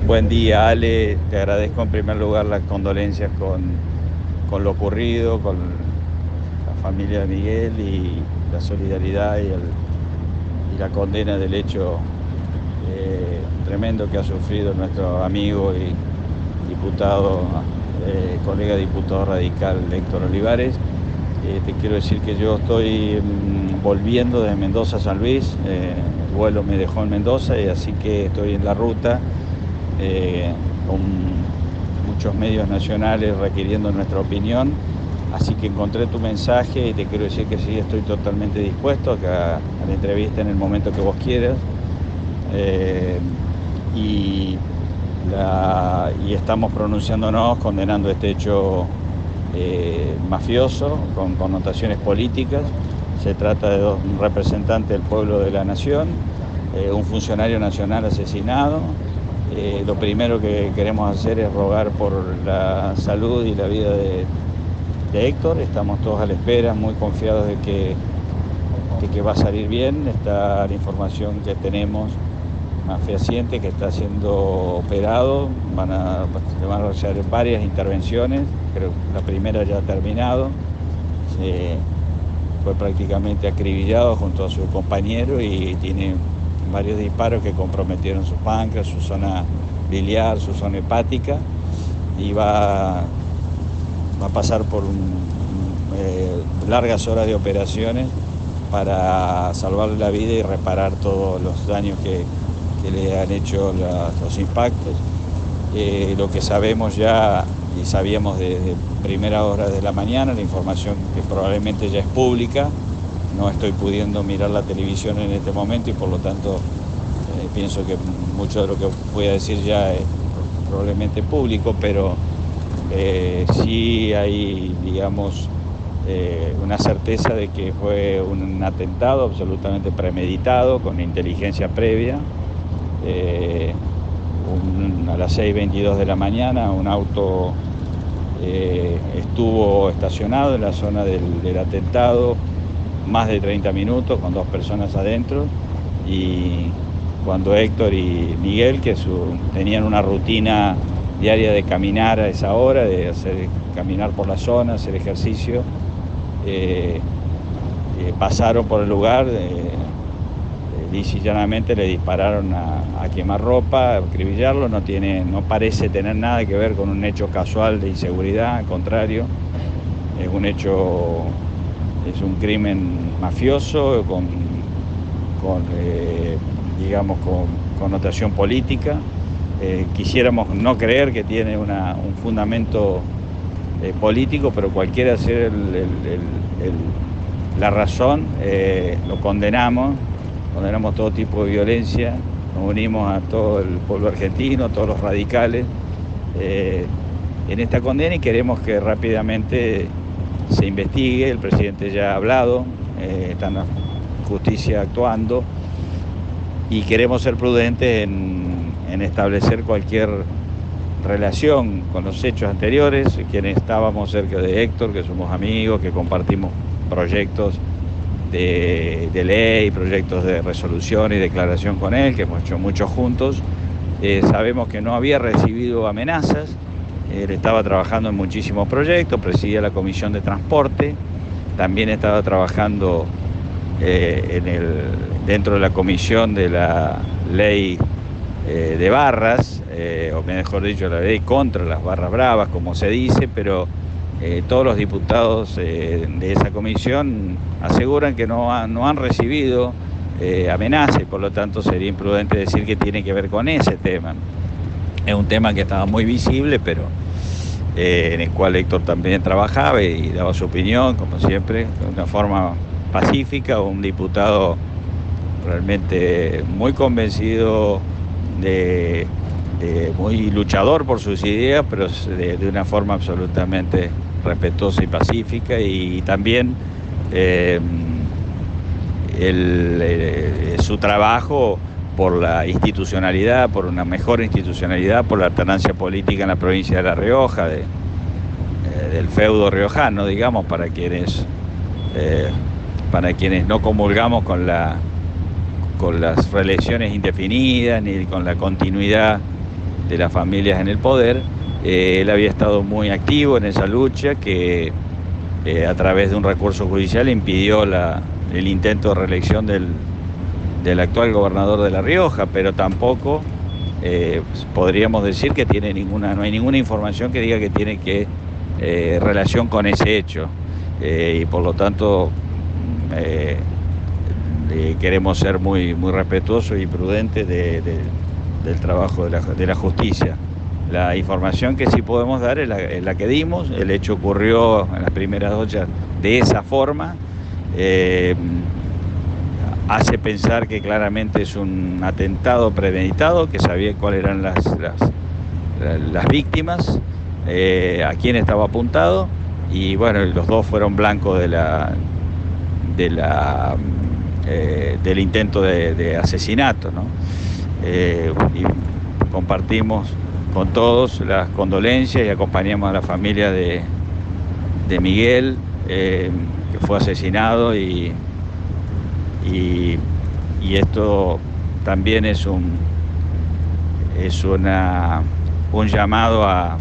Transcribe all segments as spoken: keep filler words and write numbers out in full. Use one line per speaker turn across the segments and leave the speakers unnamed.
Buen día, Ale. Te agradezco en primer lugar las condolencias con, con lo ocurrido, con la familia de Miguel y la solidaridad y, el, y la condena del hecho eh, tremendo que ha sufrido nuestro amigo y diputado, eh, colega diputado radical Héctor Olivares. Eh, te quiero decir que yo estoy mm, volviendo desde Mendoza a San Luis. Eh, el vuelo me dejó en Mendoza y así que estoy en la ruta. Eh, con muchos medios nacionales requiriendo nuestra opinión, así que encontré tu mensaje y te quiero decir que sí, estoy totalmente dispuesto a, que, a la entrevista en el momento que vos quieras. Eh, y, la, y estamos pronunciándonos, condenando este hecho eh, mafioso con connotaciones políticas. Se trata de dos representantes del pueblo de la nación, eh, un funcionario nacional asesinado. Eh, lo primero que queremos hacer es rogar por la salud y la vida de, de Héctor. Estamos todos a la espera, muy confiados de que, de que va a salir bien. Está la información que tenemos más fehaciente, que está siendo operado. Van a, se van a hacer varias intervenciones, creo que la primera ya ha terminado. Se, fue prácticamente acribillado junto a su compañero y tiene varios disparos que comprometieron su páncreas, su zona biliar, su zona hepática, y va, va a pasar por un, eh, largas horas de operaciones para salvarle la vida y reparar todos los daños que, que le han hecho la, los impactos. Eh, lo que sabemos ya, y sabíamos desde primera hora de la mañana, la información que probablemente ya es pública. No estoy pudiendo mirar la televisión en este momento y por lo tanto eh, pienso que mucho de lo que voy a decir ya es probablemente público, pero eh, sí hay, digamos, eh, una certeza de que fue un atentado absolutamente premeditado, con inteligencia previa. Eh, un, a las seis y veintidós de la mañana un auto eh, estuvo estacionado en la zona del, del atentado más de treinta minutos con dos personas adentro, y cuando Héctor y Miguel, que su, tenían una rutina diaria de caminar a esa hora, de hacer, caminar por la zona, hacer ejercicio, eh, eh, pasaron por el lugar, eh, lisa y llanamente le dispararon a, a quemarropa, a acribillarlo. No tiene, no parece tener nada que ver con un hecho casual de inseguridad, al contrario, es un hecho, es un crimen mafioso con, con eh, digamos, con connotación política. Eh, quisiéramos no creer que tiene una, un fundamento eh, político, pero cualquiera sea el, el, el, el, la razón, eh, lo condenamos, condenamos todo tipo de violencia, nos unimos a todo el pueblo argentino, a todos los radicales eh, en esta condena, y queremos que rápidamente se investigue. El presidente ya ha hablado, eh, está en la justicia actuando, y queremos ser prudentes en, en establecer cualquier relación con los hechos anteriores. Quienes estábamos cerca de Héctor, que somos amigos, que compartimos proyectos de, de ley, proyectos de resolución y declaración con él, que hemos hecho muchos juntos, eh, sabemos que no había recibido amenazas. Él estaba trabajando en muchísimos proyectos, presidía la Comisión de Transporte, también estaba trabajando eh, en el, dentro de la comisión de la ley eh, de barras, eh, o mejor dicho, la ley contra las barras bravas, como se dice, pero eh, todos los diputados eh, de esa comisión aseguran que no, ha, no han recibido eh, amenazas, y por lo tanto sería imprudente decir que tiene que ver con ese tema. Es un tema que estaba muy visible, pero eh, en el cual Héctor también trabajaba y daba su opinión, como siempre, de una forma pacífica. Un diputado realmente muy convencido, de, de muy luchador por sus ideas, pero de, de una forma absolutamente respetuosa y pacífica, y también eh, el, eh, su trabajo por la institucionalidad, por una mejor institucionalidad, por la alternancia política en la provincia de La Rioja, de, eh, del feudo riojano, digamos, para quienes, eh, para quienes no comulgamos con, la, con las reelecciones indefinidas ni con la continuidad de las familias en el poder. Eh, él había estado muy activo en esa lucha que eh, a través de un recurso judicial impidió la, el intento de reelección del, del actual gobernador de La Rioja, pero tampoco eh, podríamos decir que tiene ninguna, no hay ninguna información que diga que tiene que eh, relación con ese hecho. Eh, y por lo tanto eh, eh, queremos ser muy, muy respetuosos y prudentes de, de, del trabajo de la, de la justicia. La información que sí podemos dar es la, es la que dimos. El hecho ocurrió en las primeras ollas de esa forma. Eh, hace pensar que claramente es un atentado premeditado, que sabía cuáles eran las, las, las víctimas, eh, a quién estaba apuntado, y bueno, los dos fueron blancos de la, de la, eh, del intento de, de asesinato, ¿no? Eh, y compartimos con todos las condolencias y acompañamos a la familia de, de Miguel, eh, que fue asesinado, y, y, y esto también es un, es una, un llamado a,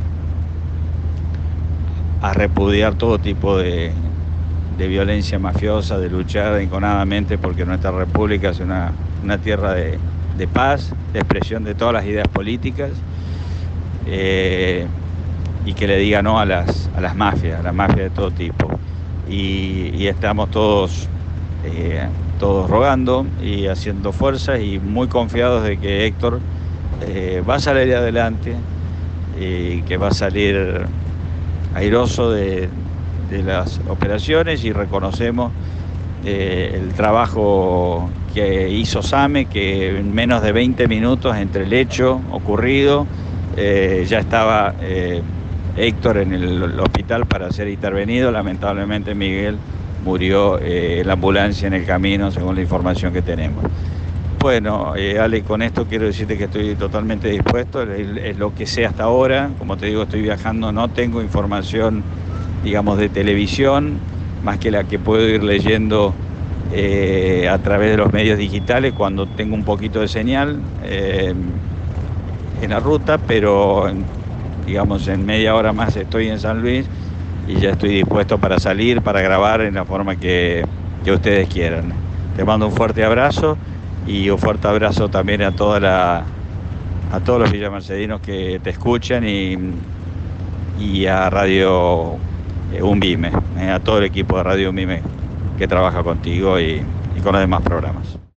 a repudiar todo tipo de, de violencia mafiosa, de luchar enconadamente porque nuestra república es una, una tierra de, de paz, de expresión de todas las ideas políticas. Eh, y que le diga no a las, a las mafias, a las mafias de todo tipo. Y, y estamos todos, eh, todos rogando y haciendo fuerzas y muy confiados de que Héctor eh, va a salir adelante y que va a salir airoso de, de las operaciones, y reconocemos eh, el trabajo que hizo SAME, que en menos de veinte minutos entre el hecho ocurrido Eh, ya estaba eh, Héctor en el hospital para ser intervenido. Lamentablemente Miguel murió eh, en la ambulancia en el camino, según la información que tenemos. Bueno, eh, Ale, con esto quiero decirte que estoy totalmente dispuesto, es, es lo que sé hasta ahora. Como te digo, estoy viajando, no tengo información, digamos, de televisión, más que la que puedo ir leyendo eh, a través de los medios digitales cuando tengo un poquito de señal Eh, en la ruta, pero digamos en media hora más estoy en San Luis y ya estoy dispuesto para salir, para grabar en la forma que, que ustedes quieran. Te mando un fuerte abrazo y un fuerte abrazo también a toda la a todos los villamercedinos que te escuchan, y, y a Radio Umbime, eh, a todo el equipo de Radio Umbime que trabaja contigo y, y con los demás programas.